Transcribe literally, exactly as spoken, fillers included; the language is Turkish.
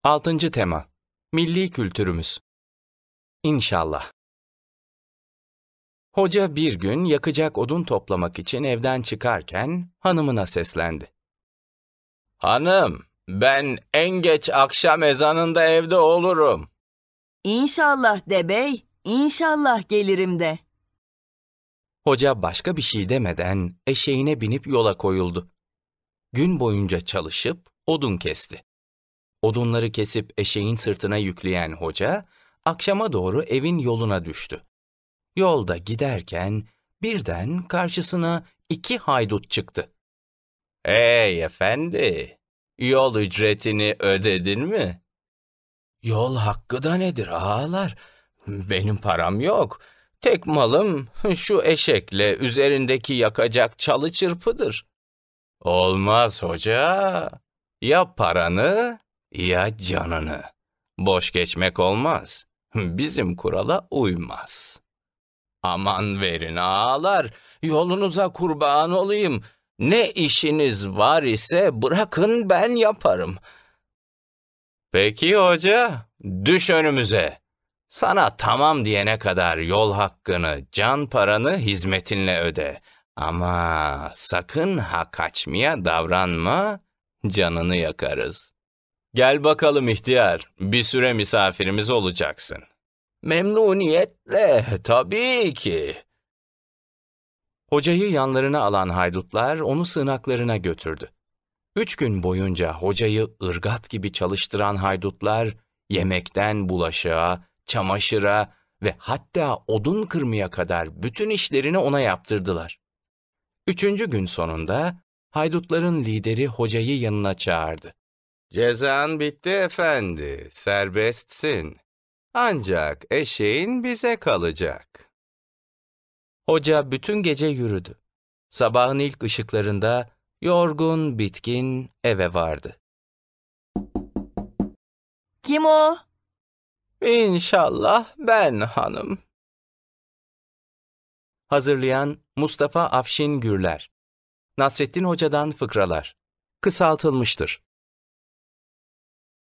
Altıncı tema. Milli kültürümüz. İnşallah. Hoca bir gün yakacak odun toplamak için evden çıkarken hanımına seslendi. Hanım, ben en geç akşam ezanında evde olurum. İnşallah de bey, inşallah gelirim de. Hoca başka bir şey demeden eşeğine binip yola koyuldu. Gün boyunca çalışıp odun kesti. Odunları kesip eşeğin sırtına yükleyen hoca, akşama doğru evin yoluna düştü. Yolda giderken birden karşısına iki haydut çıktı. Hey efendi, yol ücretini ödedin mi? Yol hakkı da nedir ağalar? Benim param yok. Tek malım şu eşekle üzerindeki yakacak çalı çırpıdır. Olmaz hoca. Ya paranı ya canını. Boş geçmek olmaz. Bizim kurala uymaz. Aman verin ağalar, yolunuza kurban olayım. Ne işiniz var ise bırakın ben yaparım. Peki hoca, düş önümüze. Sana tamam diyene kadar yol hakkını, can paranı hizmetinle öde. Ama sakın ha kaçmaya davranma, canını yakarız. Gel bakalım ihtiyar, bir süre misafirimiz olacaksın. Memnuniyetle, tabii ki. Hocayı yanlarına alan haydutlar onu sığınaklarına götürdü. Üç gün boyunca hocayı ırgat gibi çalıştıran haydutlar, yemekten bulaşığa, çamaşıra ve hatta odun kırmaya kadar bütün işlerini ona yaptırdılar. Üçüncü gün sonunda haydutların lideri hocayı yanına çağırdı. Cezan bitti efendi, serbestsin. Ancak eşeğin bize kalacak. Hoca bütün gece yürüdü. Sabahın ilk ışıklarında yorgun, bitkin eve vardı. Kim o? İnşallah ben hanım. Hazırlayan Mustafa Afşin Gürler. Nasrettin Hoca'dan fıkralar. Kısaltılmıştır.